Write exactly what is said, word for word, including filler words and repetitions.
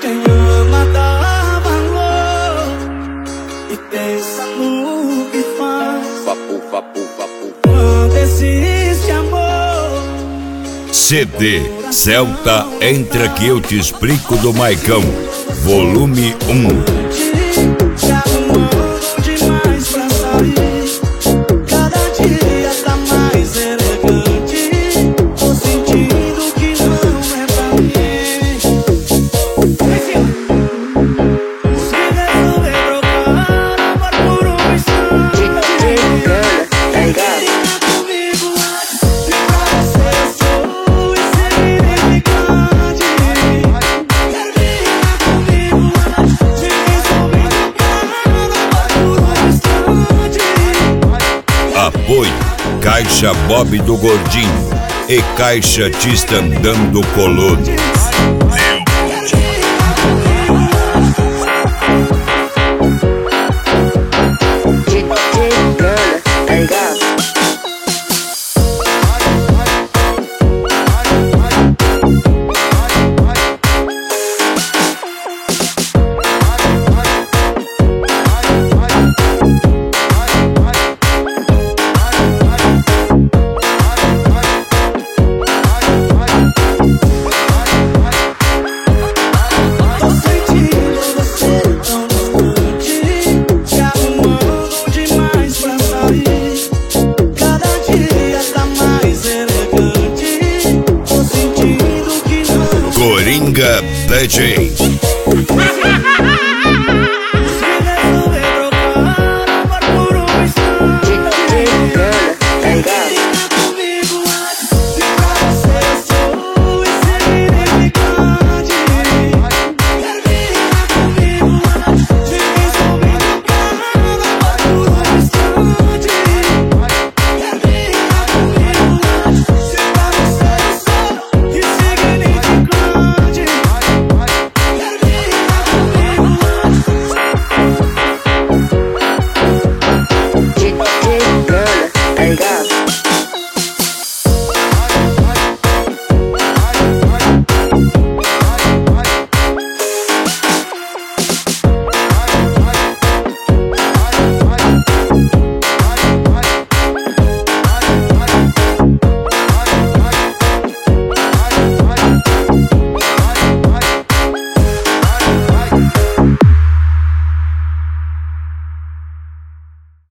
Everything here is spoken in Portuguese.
Quem ama dá valor e pensa no que faz. Vapu, vapu, vapu. Quando existe amor. C D Celta Entra Que Eu Te Explico do Maicão, volume um. Se arrumando demais pra sair, cada dia tá mais elegante. Tô sentindo que não é pra mim. Se resolver trocar amor por um instante, queria comigo antes de pra você eu sou insignificante. Termina comigo antes de resolver trocar amor por um instante. Apoio Caixa Bob do Gordinho e Caixa Tistandão do Colono. Tô sentindo você tão distante, se arrumando demais pra sair, cada dia tá mais elegante. Tô sentindo que não. Coringa D J.